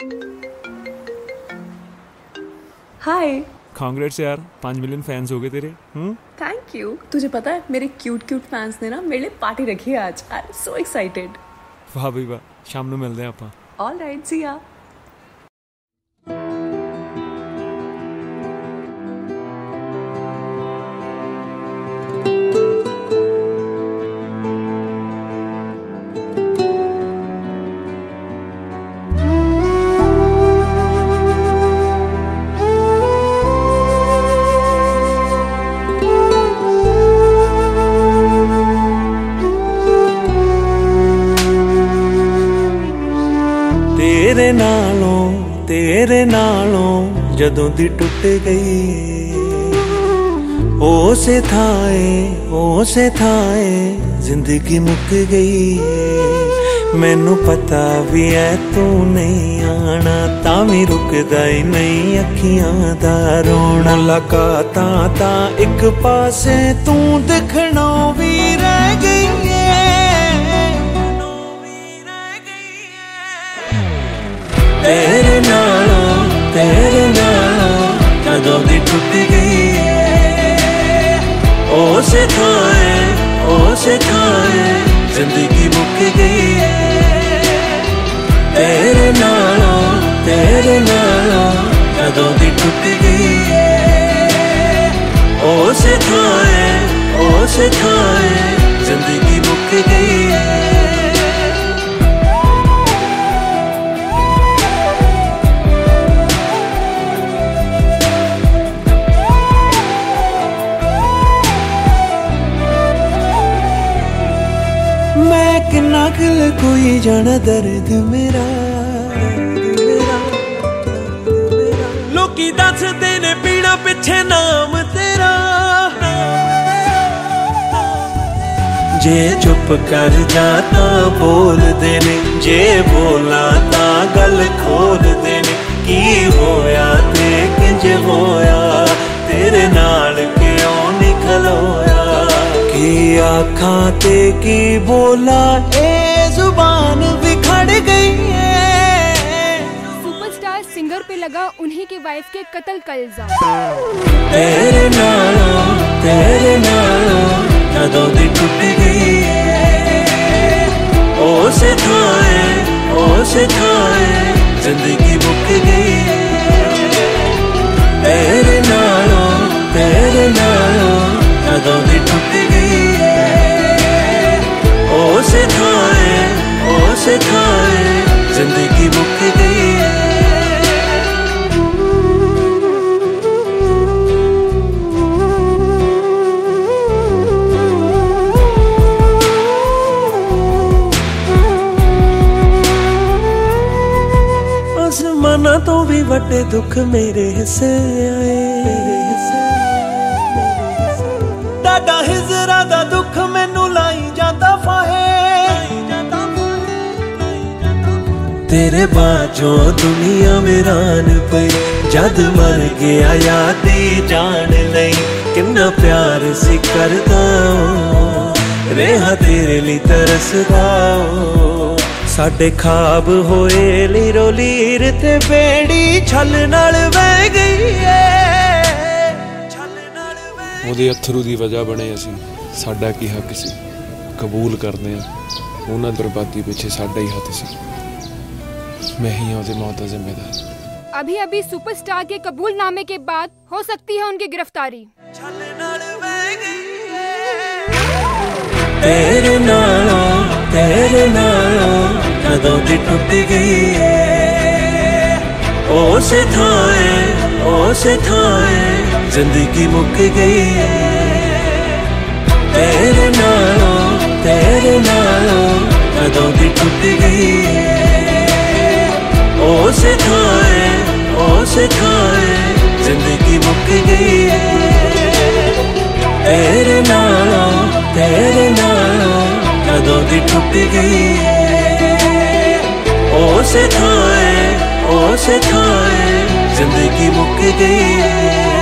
हाय। Congrats यार, 5 million fans हो गए तेरे। Thank you. तुझे पता है मेरे क्यूट फैंस ने ना मेरे लिए पार्टी रखी है आज। I am so excited. वाह भाई वाह, शाम ਨੂੰ ਮਿਲਦੇ ਆਪਾਂ। ऑल राइट, सी या। तेरे नालों जदों दी टुट गई ओसे थाए जिंदगी मुक गई। मैनू पता भी है तू नहीं आना, तावी रुकदा ही नहीं अखियां दा रोना। मुलाकातां तां एक पासे तू दिखना भी रह गई। तेरे नालों कदों दी टुट गई ओसे थाए जिंदगी मुक गई। तेरे नालों कदों दी टुट गई ओसे थाए जिंदगी मुक गई। किन्ना किल कोई जाना दर्द मेरा लोकी दसदे ने पीना पिछे नाम तेरा। जे चुप कर जाता बोल देने, जे बोला ता गल खोल देने। की होया ते किंज होया तेरे नाल क्यों निकलोया। की आँखां ते की बोला ए जुबान बिखड़ गई है। सुपरस्टार सिंगर पे लगा उन्हीं की वाइफ के कत्ल का इल्जाम। तेरे नालों कदों दी टुट गई ओसे थाए जिंदगी मुक गई। तेरे नालों कदों दी टुट गई ओसे थाए जिंदगी मुक गई। आसमाना तो भी वड्डे दुख मेरे हिस्से आए। डाडा हिजरा दा दुख मैनू लाई जाता फाहे। तेरे बाजों दुनिया वीरान पई, जद मर गया यादी जान लई। किन्ना प्यार सी करदा रेहा तेरे लिए तरसदा। साडे खाब होए लीरो लीर ते बेड़ी छल नाल बह गई है। ਉਹਦੇ ਅਥਰੂ ਦੀ ਵਜ੍ਹਾ ਬਣੇ ਅਸੀਂ, ਸਾਡਾ ਕੀ ਹੱਕ ਸੀ। ਕਬੂਲ ਕਰਦੇ ਆ ਉਹਨਾਂ ਬਰਬਾਦੀ ਪਿੱਛੇ ਸਾਡਾ ਹੀ ਹੱਥ ਸੀ। मैं ही ਉਹਦੀ मौत का जिम्मेदार। अभी अभी सुपरस्टार के कबूलनामे के बाद हो सकती है उनकी गिरफ्तारी। तेरे नालों कदों दी टुट गई ओसे थाए जिंदगी मुक गई। तेरे नालों कदों दी टुट गई ओसे थाए जिंदगी मुक गई। तेरे नालों कदों दी टुट गई ओसे थाए जिंदगी मुक गई।